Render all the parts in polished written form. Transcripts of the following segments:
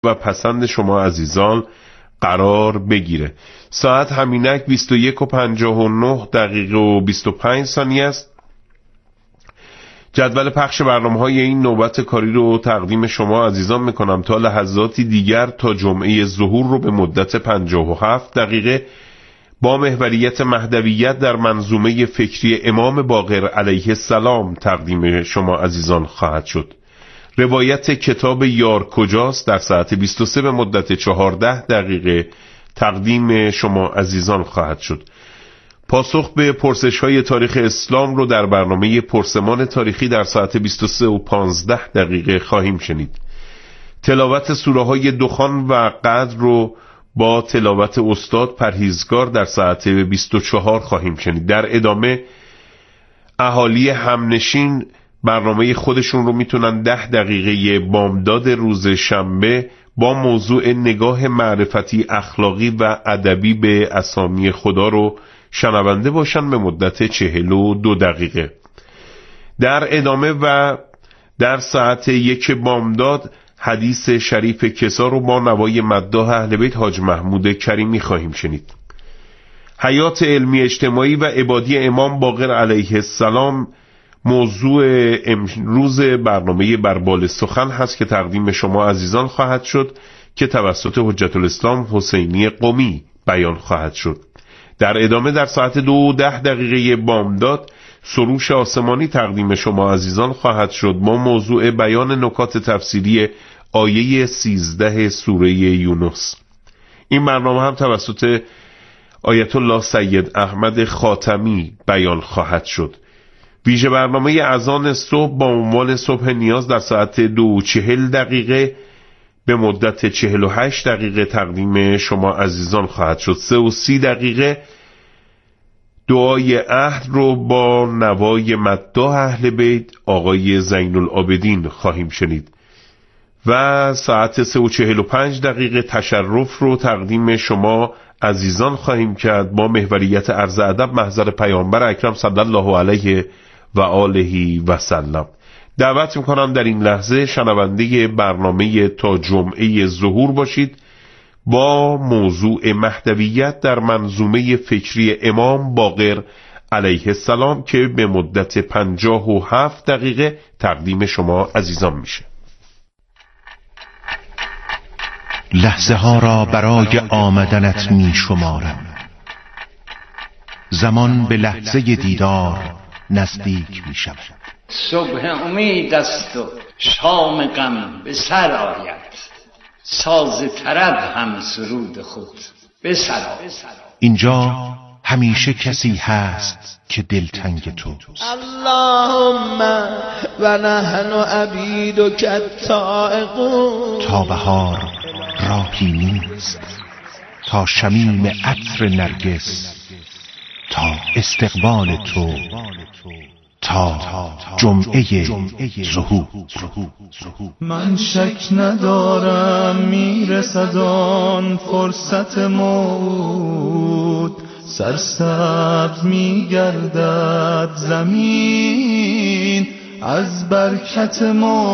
و پسند شما عزیزان قرار بگیره. ساعت همینک 21:59 و 25 ثانیه است. جدول پخش برنامه‌های این نوبت کاری رو تقدیم شما عزیزان میکنم تا لحظاتی دیگر تا جمعه ظهور رو به مدت 57 دقیقه با محوریت مهدویت در منظومه فکری امام باقر علیه السلام تقدیم شما عزیزان خواهد شد. روایت کتاب یار کجاست در ساعت 23 به مدت 14 دقیقه تقدیم شما عزیزان خواهد شد. پاسخ به پرسش‌های تاریخ اسلام رو در برنامه پرسمان تاریخی در ساعت 23:15 دقیقه خواهیم شنید. تلاوت سوره‌های دخان و قدر رو با تلاوت استاد پرهیزگار در ساعت 24 خواهیم شنید. در ادامه اهالی همنشین برنامه خودشون رو میتونن 10 دقیقه بامداد روز شنبه با موضوع نگاه معرفتی اخلاقی و ادبی به اسامی خدا رو شنونده باشن به مدت 42 دقیقه. در ادامه و در ساعت 1 بامداد حدیث شریف کسا رو با نوای مداح اهل بیت حاج محمود کریمی خواهیم شنید. حیات علمی اجتماعی و عبادی امام باقر علیه السلام موضوع امروز برنامه بربال سخن هست که تقدیم شما عزیزان خواهد شد که توسط حجت الاسلام حسینی قمی بیان خواهد شد. در ادامه در ساعت 2:10 بامداد سروش آسمانی تقدیم شما عزیزان خواهد شد با موضوع بیان نکات تفسیری آیه 13 سوره یونس. این برنامه هم توسط آیت الله سید احمد خاتمی بیان خواهد شد. ویژه برنامه اذان صبح با عنوان صبح نیاز در ساعت 2:40 به مدت 48 دقیقه تقدیم شما عزیزان خواهد شد. 3:30 دعای عهد رو با نوای مداح اهل بیت آقای زین العابدین خواهیم شنید و ساعت 3:45 تشرف رو تقدیم شما عزیزان خواهیم کرد با محوریت عرض ادب محضر پیامبر اکرم صلی الله علیه و آله و سلم. دعوت میکنم در این لحظه شنونده برنامه تا جمعه ظهور باشید با موضوع مهدویت در منظومه فکری امام باقر علیه السلام که به مدت 57 دقیقه تقدیم شما عزیزان میشه. لحظه ها را برای آمدنت می شمارم، زمان به لحظه دیدار نزدیک می شود. صبح امید است و شام غم به سر آید، ساز طرب هم سرود خود به سر آید. اینجا همیشه کسی هست که دلتنگ توست. اللهم و نحن عبیدک التائقون. تا بهار راهی نیست، تا شمیم عطر نرگس، تا استقبال تو، تا جمعه ظهور. من شک ندارم میرسد آن فرصت موت، سرسبز میگردد زمین از برکت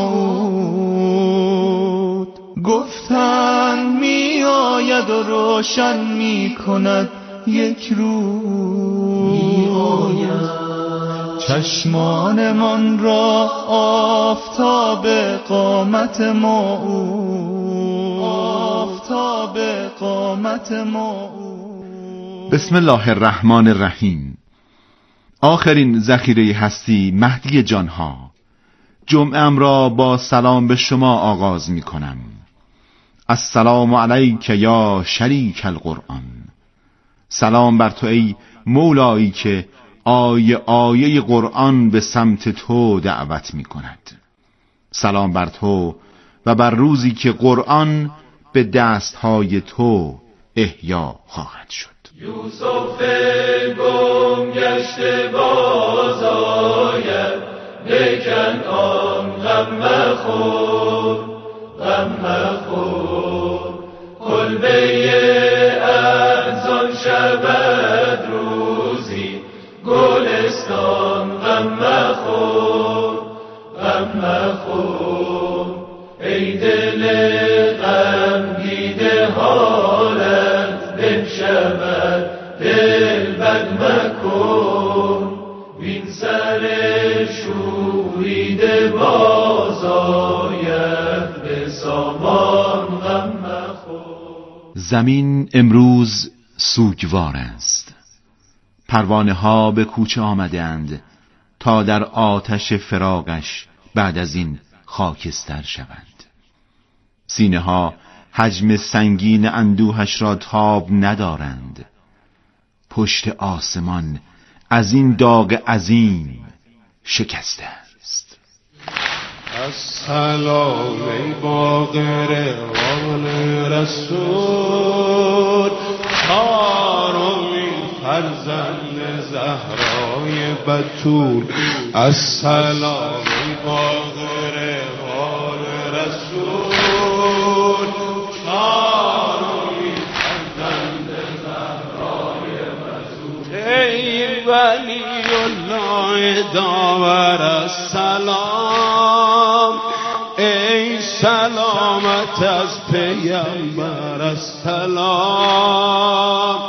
موت. گفتن می آید و روشن می کند یک روز، می آید چشمان من را آفتاب قامت موعود، آفتاب قامت موعود. بسم الله الرحمن الرحیم. آخرین ذخیره هستی مهدی جانها، جمعه‌ام را با سلام به شما آغاز می کنم. السلام علیک یا شریک القرآن. سلام بر تو ای مولایی که آیه قرآن به سمت تو دعوت می کند. سلام بر تو و بر روزی که قرآن به دستهای تو احیا خواهد شد. یوسف گم گشته باز آید، به کنعان غم مخور، غم مخور. کلبه احزان شود روزی، گلستان غم مخور، غم مخور. ای دل غم غم مخور. زمین امروز سوگوار است. پروانه ها به کوچه آمدند تا در آتش فراقش بعد از این خاکستر شوند. سینه ها حجم سنگین اندوهش را تاب ندارند. پشت آسمان از این داغ عظیم شکسته است. السلام ای باقران رسول، چهارمین فرزند زهرای بتول. السلام ای باقران رسول، چهارمین فرزند زهرای بتول. ای ولی الله داور السلام، ای سلامت از پیامبر السلام،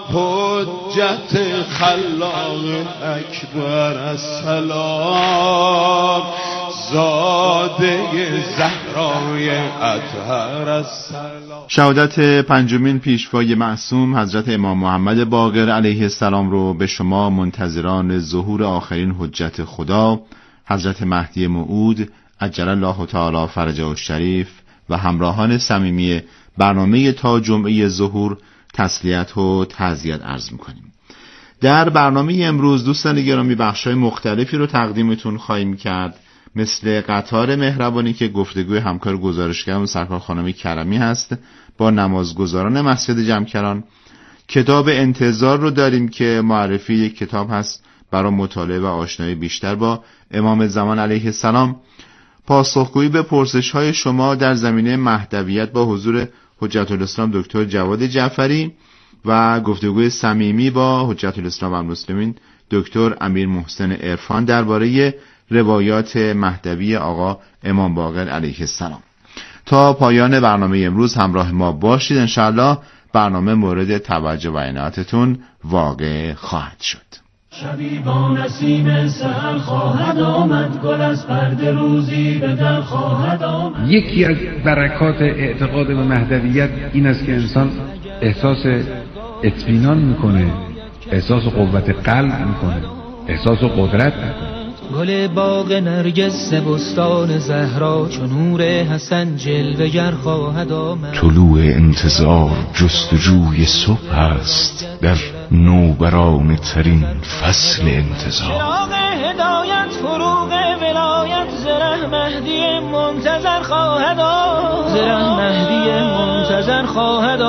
حجت خلاق اکبر السلام، زاده زهرای اطهر السلام. شهادت پنجمین پیشوای معصوم حضرت امام محمد باقر علیه السلام رو به شما منتظران ظهور آخرین حجت خدا حضرت مهدی موعود عجل الله تعالی فرجه الشریف و همراهان صمیمی برنامه تا جمعه ظهور تسلیت و تعزیت عرض میکنیم. در برنامه امروز دوستان گرامی بخش‌های مختلفی رو تقدیمتون خواهیم کرد، مثل قطار مهربانی که گفتگوی همکار گزارشگرم سرکار خانم کرمی هست با نمازگزاران مسجد جمکران. کتاب انتظار رو داریم که معرفی یک کتاب هست برای مطالعه و آشنایی بیشتر با امام زمان علیه السلام. پاسخگویی به پرسش‌های شما در زمینه مهدویت با حضور حجت الاسلام دکتر جواد جعفری و گفتگوی صمیمی با حجت الاسلام والمسلمین دکتر امیر محسن عرفان درباره روایات مهدوی آقا امام باقر علیه السلام. تا پایان برنامه امروز همراه ما باشید. انشاءالله برنامه مورد توجه و عنایتتون واقع خواهد شد. شبی با نسیم سحر خواهد آمد، گل از پرده روزی به در خواهد آمد. یکی از برکات اعتقاد به مهدویت این است که انسان احساس اطمینان میکنه، احساس قوت قلب میکنه، احساس قدرت میکنه. گل باغ نرگس بستان زهرا چون نور حسن جلوه‌گر خواهد آمد. طلوع انتظار جستجوی صبح است در نوبرانه ترین فصل انتظار. چراغ هدایت فروغ ولایت زره مهدی منتظر خواهد آمد. زره مهدی منتظر خواهد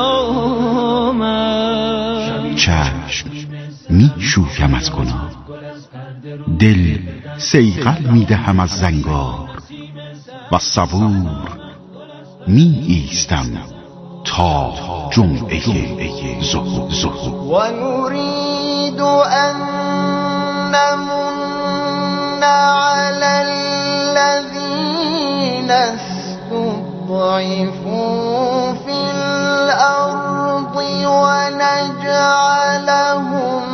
آمد. چشم می شوکم از گناه، دل صیقل می دهم از زنگار و صبور می ایستم تا جمعه ظهور. و نريد ان نمن على الذين استضعفوا في الارض ونجعلهم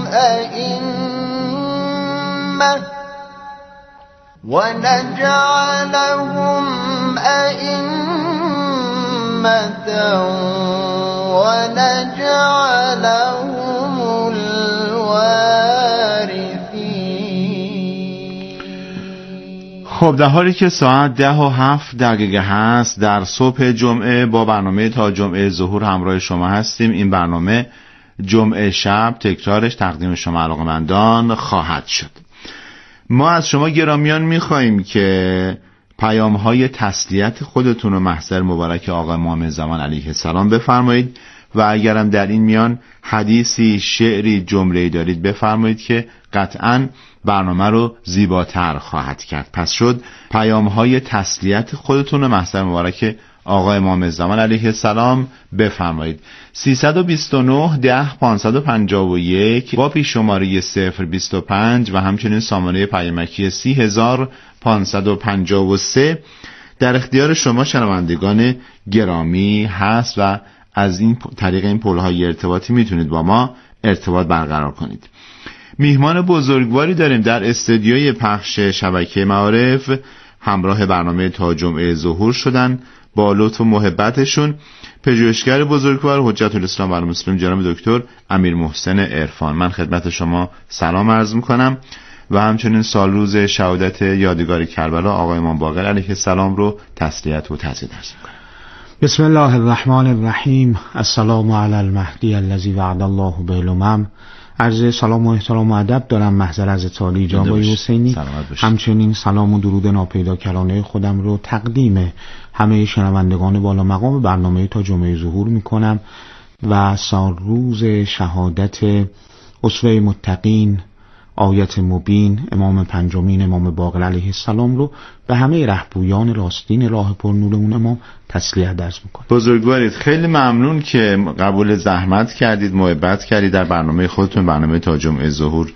أئمة ونجعلهم الوارثين. خب در حالی که ساعت 10:07 هست در صبح جمعه با برنامه تا جمعه ظهور همراه شما هستیم. این برنامه جمعه شب تکرارش تقدیم شما علاقه‌مندان خواهد شد. ما از شما گرامیان می‌خوایم که پیام‌های تسلیت خودتون و محضر مبارک آقا امام زمان علیه السلام بفرمایید و اگرم در این میان حدیثی، شعری، جمله‌ای دارید بفرمایید که قطعاً برنامه رو زیباتر خواهد کرد. پس شد پیام‌های تسلیت خودتون و محضر مبارک آقا امام زمان علیه السلام بفرمایید. 329 10 551 با پیش شماره 025 و همچنین سامانه پیامکی 30553 در اختیار شما شنوندگان گرامی هست و از این طریق این پل‌های ارتباطی میتونید با ما ارتباط برقرار کنید. میهمان بزرگواری داریم در استودیوی پخش شبکه معارف، همراه برنامه تا جمعه ظهور شدن با لطف و محبتشون پژوهشگر بزرگوار حجت الاسلام و المسلمین جناب دکتر امیر محسن عرفان. من خدمت شما سلام عرض میکنم و همچنین سال روز شهادت یادگار کربلا آقای امام باقر علیه السلام رو تسلیت و تعزیت عرض میکنم. بسم الله الرحمن الرحیم. السلام علی المهدی الذی وعد الله بالامم. عرض سلام و احترام و ادب دارم محضر حضرت عالی جناب حسینی. همچنین سلام و درود ناپیداکرانه خودم رو تقدیم همه شنوندگان بالا مقام برنامه تا جمعه ظهور میکنم و سال روز شهادت اسوه متقین آیت مبین امام پنجمین امام باقر علیه السلام رو به همه رهبویان راستین راه پرنور اون امام تسلیت عرض میکنم. بزرگوارید، خیلی ممنون که قبول زحمت کردید، محبت کردید، در برنامه خودتون برنامه تا جمعه ظهور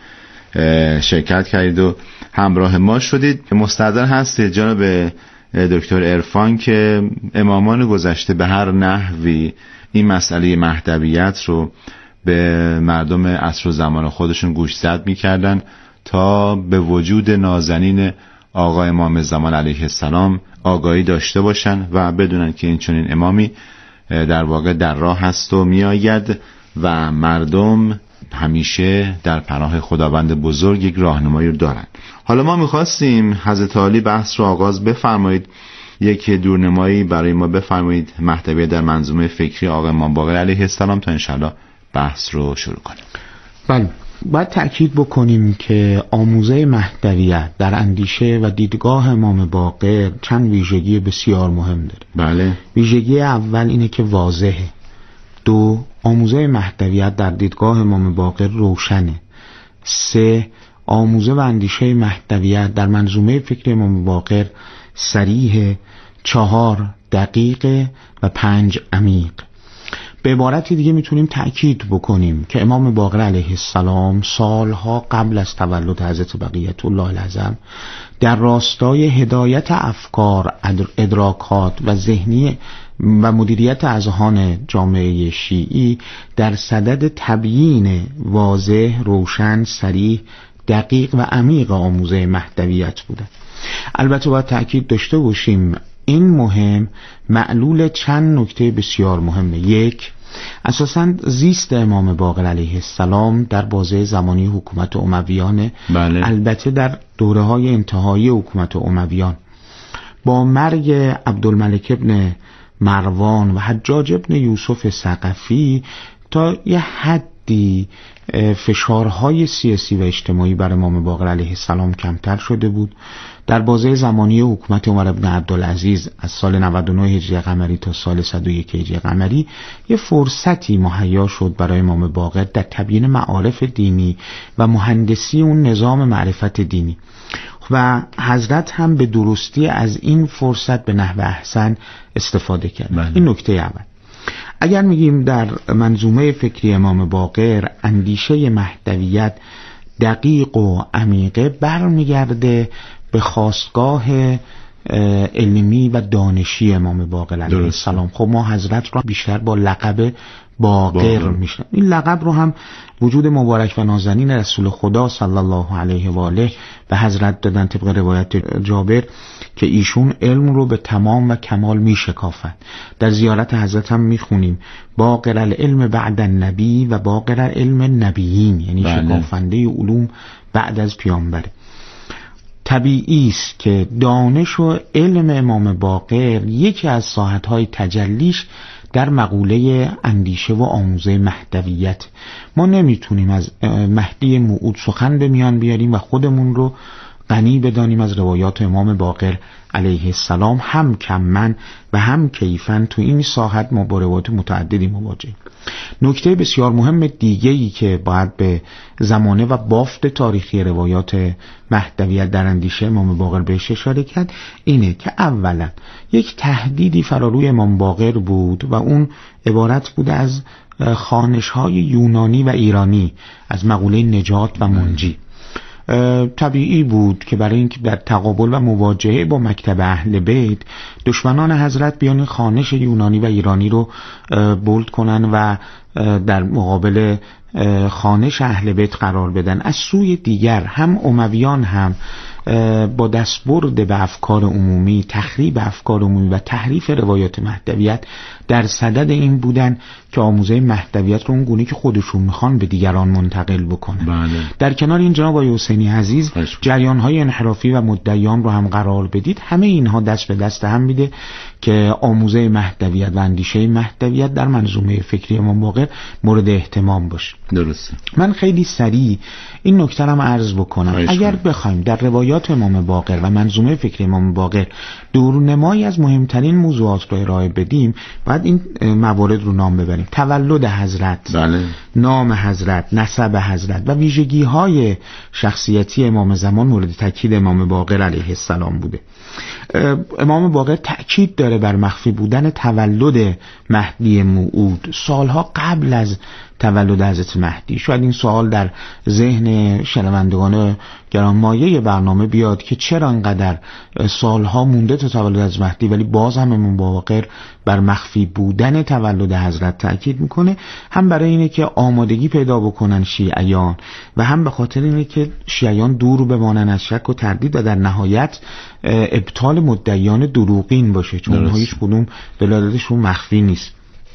شرکت کردید و همراه ما شدید. مستحضر هستید جناب دکتر عرفان که امامان گذشته به هر نحوی این مسئله مهدویت رو به مردم عصر و زمان خودشون گوشزد می‌کردن تا به وجود نازنین آقا امام زمان علیه السلام آگاهی داشته باشن و بدونن که این چنین امامی در واقع در راه هست و میآید و مردم همیشه در پناه خداوند بزرگ یک راهنمایی رو دارن. حالا ما می‌خواستیم حضرت عالی بحث رو آغاز بفرمایید، یک دورنمایی برای ما بفرمایید مهدویت در منظومه فکری آقا امام باقر علیه السلام تا انشالله بحث رو شروع کنیم. بله، باید تأکید بکنیم که آموزه مهدویت در اندیشه و دیدگاه امام باقر چند ویژگی بسیار مهم داره. بله. ویژگی اول اینه که واضحه. دو، آموزه مهدویت در دیدگاه امام باقر روشنه. سه، آموزه و اندیشه مهدویت در منظومه فکر امام باقر صریحه. چهار، دقیقه و پنج، عمیق. به عبارت دیگه میتونیم تأکید بکنیم که امام باقر علیه السلام سالها قبل از تولد حضرت بقیت الله الاعظم در راستای هدایت افکار، ادراکات و ذهنی و مدیریت اذهان جامعه شیعی در صدد تبیین واضح، روشن، صریح، دقیق و عمیق آموزه مهدویت بوده. البته باید تأکید داشته باشیم این مهم معلول چند نکته بسیار مهمه. یک، اساساً زیست امام باقر علیه السلام در بازه زمانی حکومت امویانه. بله. البته در دوره های انتهایی حکومت امویان با مرگ عبدالملک ابن مروان و حجاج ابن یوسف ثقفی تا یه حدی فشارهای سیاسی و اجتماعی بر امام باقر علیه السلام کمتر شده بود. در بازه زمانی حکومت عمر ابن عبدالعزیز از سال 99 هجری قمری تا سال 101 هجری قمری یه فرصتی مهیا شد برای امام باقر در تبیین معارف دینی و مهندسی اون نظام معرفت دینی و حضرت هم به درستی از این فرصت به نحو احسن استفاده کرد. بله. این نکته اول. اگر میگیم در منظومه فکری امام باقر اندیشه مهدویت دقیق و عمیقه برمیگرده به خاستگاه علمی و دانشی امام باقر علیه السلام. خب ما حضرت را بیشتر با لقب باقر میشناسیم. این لقب رو هم وجود مبارک و نازنین رسول خدا صلی الله علیه و آله به حضرت دادن طبق روایت جابر که ایشون علم رو به تمام و کمال میشکافند. در زیارت حضرت هم میخونیم باقر العلم بعد النبی و باقر العلم نبیین، یعنی شکافنده علوم بعد از پیامبر. طبیعی است که دانش و علم امام باقر یکی از ساحت‌های تجلیش در مقوله اندیشه و آموزه مهدویت. ما نمیتونیم از مهدی موعود سخن به میان بیاریم و خودمون رو غنی بدانیم از روایات امام باقر علیه السلام. هم کمن و هم کیفن تو این ساحت ما با روایات متعددی مواجهیم. نکته بسیار مهم دیگه‌ای که باید به زمانه و بافت تاریخی روایات مهدویت در اندیشه امام باقر بهش اشاره کرد اینه که اولا یک تهدیدی فراروی امام باقر بود و اون عبارت بود از خوانش‌های یونانی و ایرانی از مقوله نجات و منجی. طبیعی بود که برای اینکه در تقابل و مواجهه با مکتب اهل بیت دشمنان حضرت بیان خوانش یونانی و ایرانی رو بولد کنن و در مقابل خوانش اهل بیت قرار بدن. از سوی دیگر هم امویان هم با دستبرد به افکار عمومی، تخریب افکار عمومی و تحریف روایات مهدویت در صدد این بودن که آموزه مهدویت رو اون گونه که خودشون میخوان به دیگران منتقل بکنن. بله. در کنار این جناب آقای حسینی عزیز جریان‌های انحرافی و مدعیان رو هم قرار بدید. همه اینها دست به دست هم میده که آموزه مهدویت و اندیشه مهدویت در منظومه فکری امام باقر مورد اهتمام باشه. درسته. من خیلی سریع این نکته رو عرض بکنم. اگر بخوایم در روایات امام باقر و منظومه فکری امام باقر دورنمایی از مهمترین موضوعات رو ارائه بدیم، باید این موارد رو نام ببریم: تولد حضرت، بله. نام حضرت، نسب حضرت و ویژگی‌های شخصیتی امام زمان مورد تاکید امام باقر علیه السلام بوده. امام باقر تأکید داره بر مخفی بودن تولد مهدی موعود سالها قبل از تولد حضرت مهدی. شاید این سوال در ذهن شنوندگان گرانمایه برنامه بیاد که چرا انقدر سالها مونده تا تولد حضرت مهدی ولی باز هم امام باقر بر مخفی بودن تولد حضرت تأکید میکنه. هم برای اینه که آمادگی پیدا بکنن شیعیان و هم به خاطر اینه که شیعیان دور بمانن از شک و تردید و در نهایت ابطال مدعیان دروغین باشه، چون اونها هیچ کدوم ولادتشون مخفی نیست.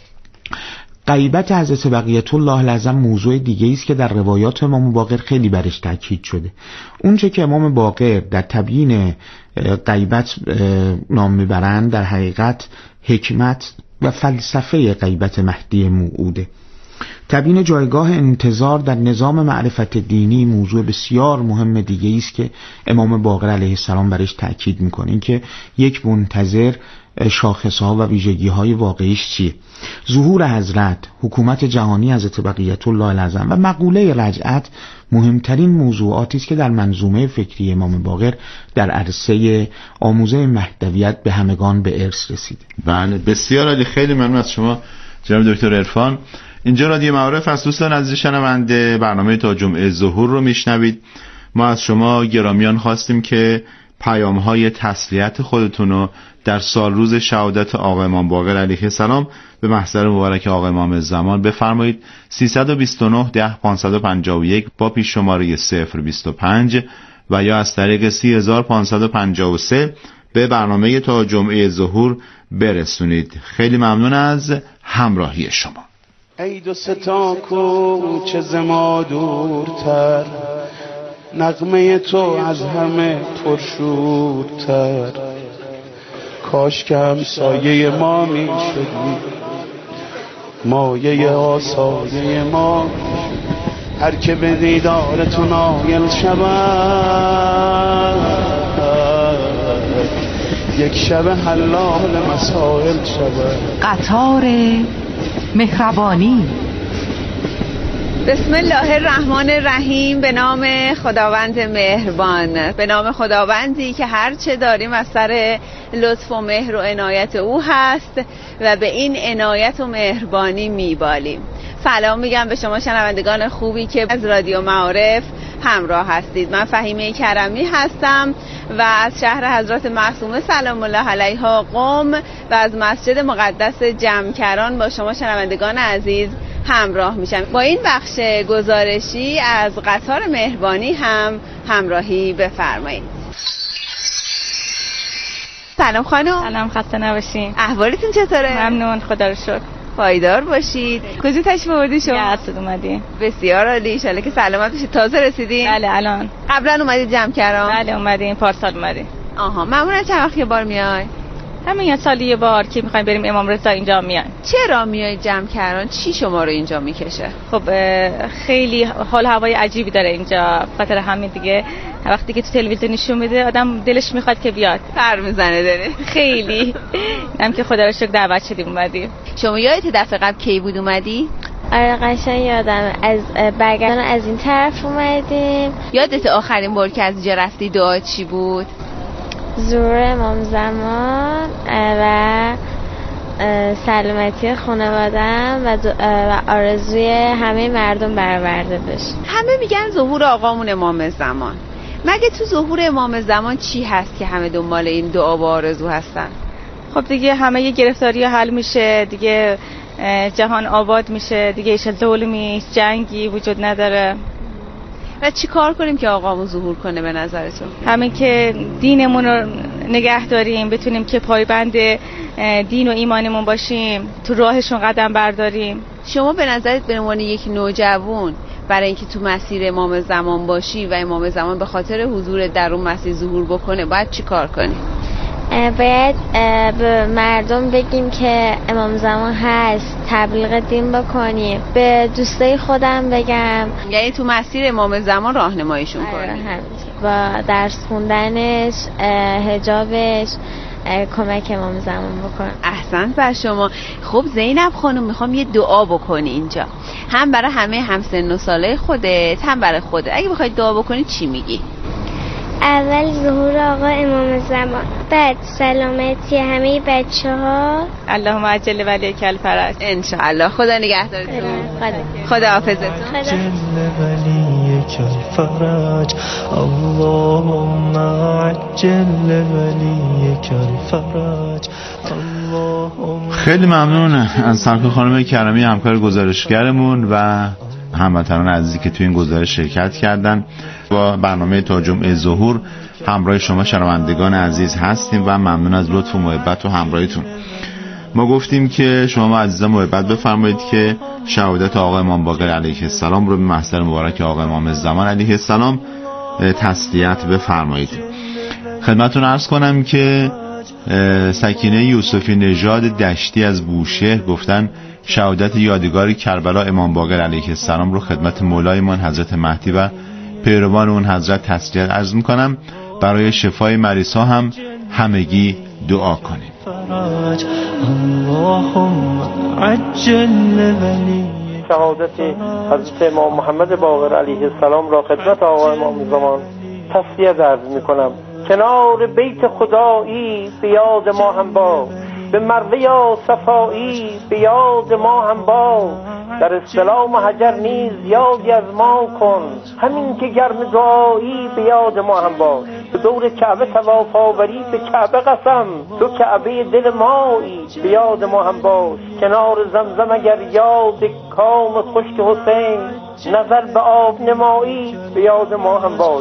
غیبت حضرت بقیت الله الاعظم موضوع دیگه است که در روایات امام باقر خیلی برش تاکید شده. اونچه که امام باقر در تبیین غیبت نام میبرند در حقیقت حکمت و فلسفه غیبت مهدی موعوده. تبیین جایگاه انتظار در نظام معرفت دینی موضوع بسیار مهم دیگه است که امام باقر علیه السلام برش تاکید میکنه، این که یک منتظر شاخصها و ویژگی‌های واقعیش چیه. ظهور حضرت، حکومت جهانی حضرت بقیت الله الاعظم و مقوله رجعت مهمترین موضوعاتی است که در منظومه فکری امام باقر در عرصه آموزه مهدویت به همگان به ارث رسیده. بله، بسیار عالی. خیلی ممنون از شما جناب دکتر عرفان. اینجا رادیو معارف از دوستان عزیز شنونده برنامه تا جمعه ظهور رو میشنوید. ما از شما گرامیان خواستیم که پیام‌های تسلیت خودتون رو در سال روز شهادت آقا امام باقر علیه السلام به محضر مبارک آقا امام زمان بفرمایید. 329 10 551 با پیش شماره 025 و یا از طریق 3553 به برنامه تا جمعه ظهور برسونید. خیلی ممنون از همراهی شما. ای دو ستا کوچه ز ما دورتر، نغمه تو از همه پرشورتر، کاش که همسایه ما می شدی، مایه آسایه ما، هر که به دیدار تو نایل شود، یک شب حلال مسائل شود. قطار مهربانی. بسم الله الرحمن الرحیم. به نام خداوند مهربان، به نام خداوندی که هر چه داریم از سر لطف و مهر و عنایت او هست و به این عنایت و مهربانی میبالیم. سلام میگم به شما شنوندگان خوبی که از رادیو معارف همراه هستید. من فهیمه کرمی هستم و از شهر حضرت معصومه سلام الله علیها قم و از مسجد مقدس جمکران با شما شنوندگان عزیز همراه میشم. با این بخش گزارشی از قطار مهربانی هم همراهی بفرمایید. سلام خانم. سلام، خسته نباشین. احوالتون چطوره؟ ممنون، خدا رو شکر. پایدار باشید. کجا تشریف آوردین شما؟ یزد اومدیم. بسیار عالی، ان شاءالله که سلامت باشید. تازه رسیدین؟ بله الان. قبلا اومدید جمکران؟ بله اومدیم، پارسال اومدیم. آها، معمولا چند وقت یه بار میای؟ همین سالی یه بار که میخوایم بریم امام رضا اینجا میایم. چرا میای جمکران؟ چی شما رو اینجا میکشه؟ خب خیلی حال هوای عجیبی داره اینجا، خاطر همین دیگه وقتی که تو تلویزیون نشون میده آدم دلش میخواد که بیاد. پر میزنه داره. خیلی. هم که خدا رو شکر دعوت شدیم اومدیم. شما یادت دفعه قبل کی بود اومدی؟ آره قشنگ یادم، از برگردان از این طرف اومدیم. یادت آخرین بار که از اینجا رفتی دعا چی بود؟ ظهور امام زمان و سلامتی خانواده‌ام و آرزوی همه مردم برآورده بشه. همه میگن ظهور آقامون امام زمان. مگه تو ظهور امام زمان چی هست که همه دنبال این دعا و آرزو هستن؟ خب دیگه همه یه گرفتاری حل میشه دیگه، جهان آباد میشه دیگه، ظلمی جنگی وجود نداره. و چی کار کنیم که آقامون ظهور کنه به نظرتون؟ همین که دینمون رو نگه داریم، بتونیم که پایبند دین و ایمانمون باشیم، تو راهشون قدم برداریم. شما به نظرت به عنوان یک نوجوان برای اینکه تو مسیر امام زمان باشی و امام زمان به خاطر حضور در اون مسیر ظهور بکنه باید چی کار کنی؟ باید به مردم بگیم که امام زمان هست، تبلیغ دین بکنیم، به دوستای خودم بگم، یعنی تو مسیر امام زمان راهنماییشون کنیم با درس خوندنش، حجابش کمک امام زمان بکنم. احسنت بر شما. خب زینب خانم میخوام یه دعا بکنی اینجا، هم برای همه همسن و ساله خودت هم برای خودت. اگه بخوای دعا بکنی چی میگی؟ اول ظهور آقا امام زمان، بعد سلامتی همه بچه‌ها. اللهم عجل ولیک الفرج. ان شاء الله. خدا نگهدارتون. خدا حافظتون. عجل ولیک الفرج. اللهم عجل ولیک الفرج. خیلی ممنون از سرکار خانم کرمی، همکار گزارشگرمون و هموطنان عزیزی که تو این گزارش شرکت کردن. با برنامه تا جمعه ظهور همراه شما شنوندگان عزیز هستیم و ممنون از لطف و محبت و همراهیتون. ما گفتیم که شما عزیزان محبت بفرمایید که شهادت آقا امام باقر علیه السلام رو به محضر مبارک آقا امام زمان علیه السلام تسلیت بفرمایید. خدمتتون عرض کنم که سکینه یوسفی نژاد دشتی از بوشهر گفتن شهادت یادگار کربلا امام باقر علیه السلام رو خدمت مولایمان حضرت مهدی و پیروان اون حضرت تسلیت عرض میکنم. برای شفای مریض ها هم همگی دعا کنیم. شهادت حضرت امام محمد باقر علیه السلام را خدمت آقا امام زمان تسلیت عرض میکنم. کنار بیت خدایی به یاد ما هم با، به مروه یا صفایی به یاد ما هم با، در استلام و حجر نیز یادی از ما کن، همین که گرم دعایی به یاد ما هم باش. به دور کعبه طواف آوری به کعبه قسم، تو کعبه دل مایی به یاد ما هم باش. کنار زمزم اگر یاد کام خشک حسین، نظر به آب نمایی به یاد ما هم باش.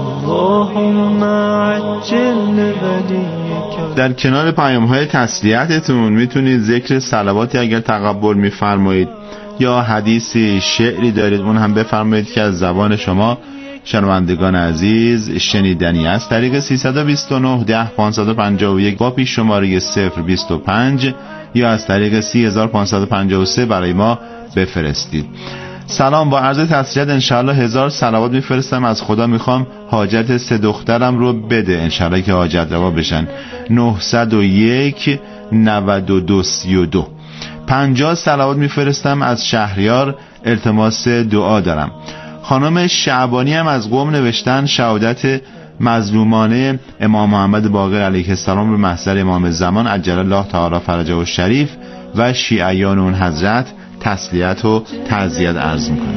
در کنار پیام‌های تسلیتتون میتونید ذکر صلواتی اگر تقبل میفرمایید یا حدیثی شعری دارید اون هم بفرمایید که از زبان شما شنوندگان عزیز شنیدنی است. طریق 329 10 551 با پیش شماره 025 یا از طریق 3553 برای ما بفرستید. سلام، با عرض تسلیت انشاءالله 1000 صلوات میفرستم. از خدا میخوام حاجت 3 دخترم رو بده، انشاءالله که حاجت روا بشن. 901 92 32. 50 صلوات میفرستم از شهریار، التماس دعا دارم. خانم شعبانی هم از قم نوشتن شهادت مظلومانه امام محمد باقر علیه السلام به محضر امام زمان عجل الله تعالی فرجه و شریف و شیعیان اون حضرت تسلیت و تعزیت عرض میکنم.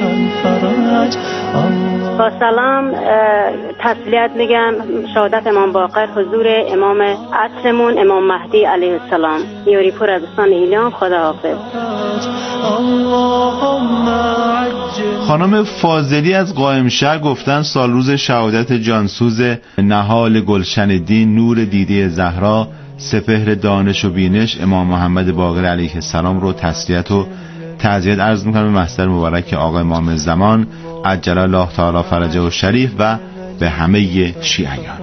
با سلام تسلیت میگم شهادت امام باقر حضور امام عصرمون امام مهدی علیه السلام. یوری پور از استان ایلام. خدا حافظ. خانم فاضلی از قائمشهر گفتن سال روز شهادت جانسوز نهال گلشن دین نور دیده زهرا سپهر دانش و بینش امام محمد باقر علیه السلام رو تسلیت و تعزیت عرض میکنم به محضر مبارک آقا امام زمان عجل الله تعالی فرجه و شریف و به همه شیعیان.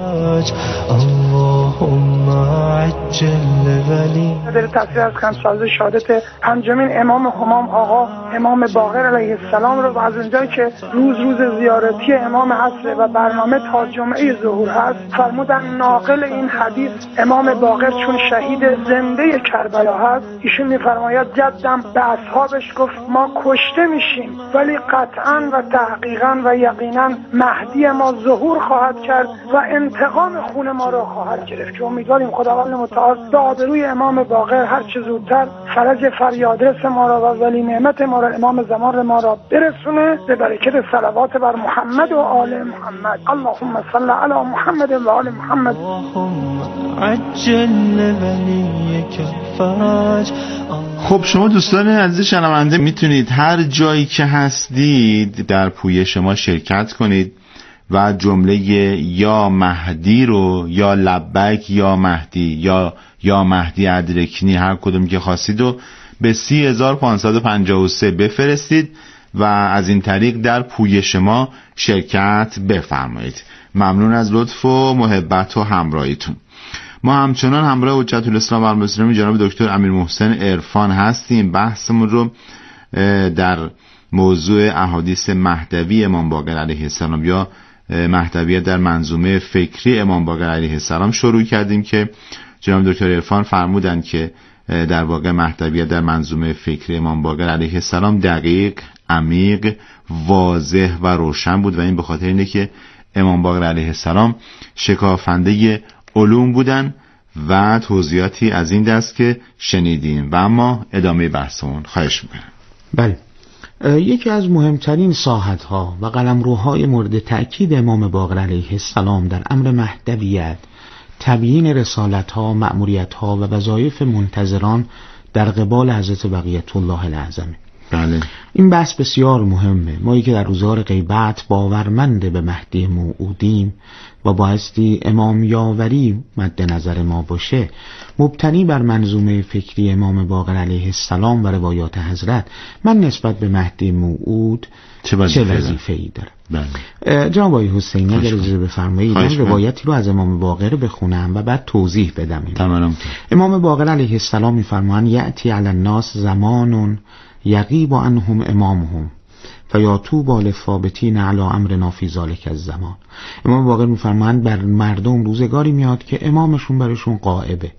در تسلیت کنم سال شهادت پنجمین امام همام آقا امام باقر علیه السلام رو و از اونجایی که روز زیارتی امام هست و برنامه تا جمعه ظهور هست فرمودن ناقل این حدیث امام باقر چون شهید زنده کربلا هست ایشون میفرماید جدم به اصحابش گفت ما کشته میشیم ولی قطعا و تحقیقا و یقینا مهدی ما ظهور ظهور خواهد کرد و انتقام خون ما را خواهد گرفت که امیدواریم خداوند متعال به آبروی امام باقر هر چه زودتر فرج فریادرس ما را و ولی نعمت ما را امام زمان ما را برسونه به برکت صلوات بر محمد و آل محمد. اللهم صل علی محمد و آل محمد. خب شما دوستان عزیز شنونده میتونید هر جایی که هستید در پویش ما شرکت کنید و جمله یا مهدی رو یا لبک یا مهدی یا مهدی ادرکنی هر کدوم که خواستید و به 30553 بفرستید و از این طریق در پویش ما شرکت بفرمایید. ممنون از لطف و محبت و همراهیتون. ما همچنان همراه حجت الاسلام و المسلمین جناب دکتر امیر محسن عرفان هستیم. بحثمون رو در موضوع احادیث مهدوی امام باقر علیه السلام یا مهدویت در منظومه فکری امام باقر علیه السلام شروع کردیم که جناب دکتر عرفان فرمودند که در واقع مهدویت در منظومه فکری امام باقر علیه السلام دقیق، عمیق، واضح و روشن بود و این به خاطر اینه که امام باقر علیه السلام شکافنده علوم بودن و توضیحاتی از این دست که شنیدیم. و اما ادامه بحثمون خواهش میکنم. بله، یکی از مهمترین ساحت‌ها و قلمروهای مورد تأکید امام باقر علیه السلام در امر مهدویت تبیین رسالت‌ها، مأموریت‌ها و وظایف منتظران در قبال حضرت بقیت الله الاعظم. بله. این بحث بسیار مهمه. ما که در روزگار غیبت باورمند به مهدی موعودیم و بایستی امام یاوری مد نظر ما باشه، مبتنی بر منظومه فکری امام باقر علیه السلام و روایات حضرت، من نسبت به مهدی موعود چه وظیفه‌ای دارم؟ بله. جناب آقای حسینی اگر اجازه بفرمایید من روایتی رو از امام باقر بخونم و بعد توضیح بدم. تمام. امام باقر علیه السلام می‌فرمایند یأتی علی الناس زمان یغیب عنهم امامهم فیاتوب للثابتین علی امرنا فی ذلک الزمان. امام باقر می‌فرمایند بر مردم روزگاری میاد که امامشون برشون غائبه.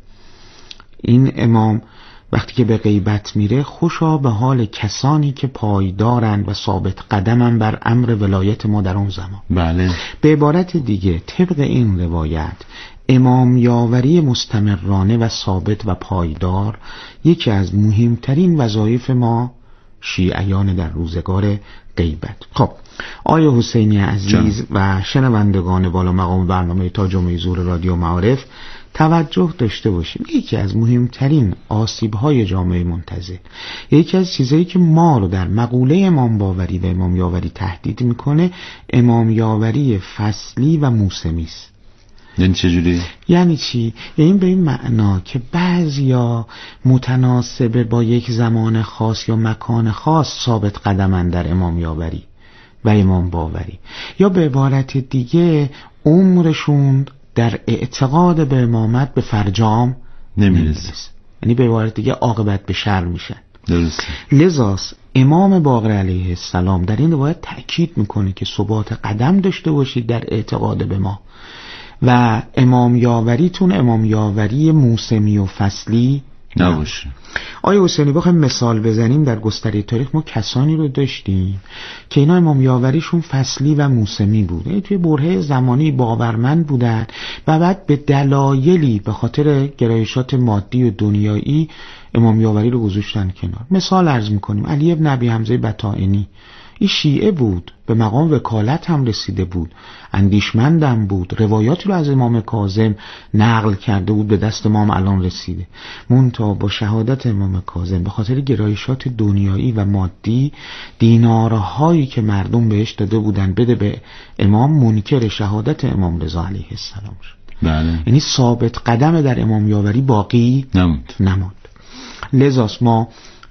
این امام وقتی که به غیبت میره خوشا به حال کسانی که پایدارند و ثابت قدمن بر امر ولایت ما در اون زمان. بله. به عبارت دیگه طبق این روایت امام یاوری مستمرانه و ثابت و پایدار یکی از مهمترین وظایف ما شیعیان در روزگار غیبت. خب آیا حسینی عزیز و شنوندگان بالا مقام برنامه تاج و میزور رادیو معارف توجه داشته باشیم، یکی از مهمترین آسیب‌های جامعه منتظر، یکی از چیزایی که ما رو در مقوله امام باوری و امام یاوری تهدید میکنه، امام یاوری فصلی و موسمی است. یعنی چجوری؟ یعنی چی؟ یعنی به این معنا که بعضیا متناسب با یک زمان خاص یا مکان خاص ثابت قدمن در امام یاوری و امام باوری، یا به عبارت دیگه عمرشون در اعتقاد به امامت به فرجام نمیرسه. یعنی به عبارت دیگه عاقبت به شر میشن. درسته. لذاست امام باقر علیه السلام در این روایت تأکید میکنه که ثبات قدم داشته باشید در اعتقاد به ما و امام یاوریتون امام یاوری موسمی و فصلی نباشه. آیا حسینی بخوایم مثال بزنیم، در گستره تاریخ ما کسانی رو داشتیم که اینا امام یاوریشون فصلی و موسمی بود، یعنی توی برهه زمانی باورمند بودن و بعد به دلایلی به خاطر گرایشات مادی و دنیایی امام یاوری رو گذاشتن کنار. مثال عرض میکنیم علی ابن ابی حمزه بطائنی، این شیعه بود، به مقام وکالت هم رسیده بود، اندیشمندم بود، روایاتی رو از امام کاظم نقل کرده بود، به دست ما هم الان رسیده. منتها با شهادت امام کاظم به خاطر گرایشات دنیایی و مادی دینارهایی که مردم بهش داده بودن بده به امام، منکر شهادت امام رضا علیه السلام شد. بله. یعنی ثابت قدم در امام یاوری باقی نماند. لذاست ما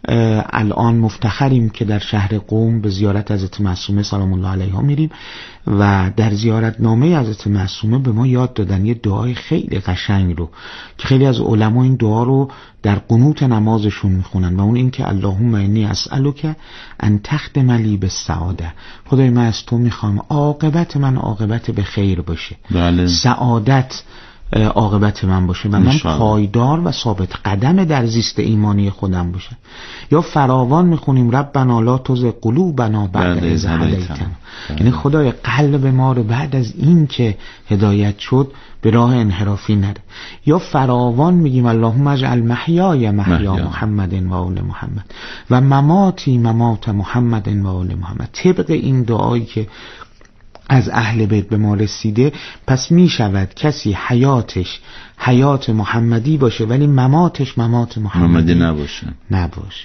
الان مفتخریم که در شهر قم به زیارت حضرت معصومه سلام الله علیها میریم و در زیارت نامه حضرت معصومه به ما یاد دادن یه دعای خیلی قشنگ رو که خیلی از علما این دعا رو در قنوت نمازشون میخونن و اون این که اللهم انی اسألک ان تختم لی بالسعاده، خدای من از تو میخوام عاقبت من عاقبت به خیر باشه. بله. سعادت عاقبت من باشه و من پایدار و ثابت قدم در زیست ایمانی خودم باشه. یا فراوان میخونیم ربنا لا تزغ قلوبنا بعد اذ هدیتنا، یعنی خدای قلب ما رو بعد از این که هدایت شد به راه انحرافی نره. یا فراوان میگیم اللهم اجعل محیای محیا محمد و آل محمد و مماتی ممات محمد و آل محمد. طبق این دعایی که از اهل بیت به ما رسیده، پس می شود کسی حیاتش حیات محمدی باشه ولی مماتش ممات محمدی نباشه.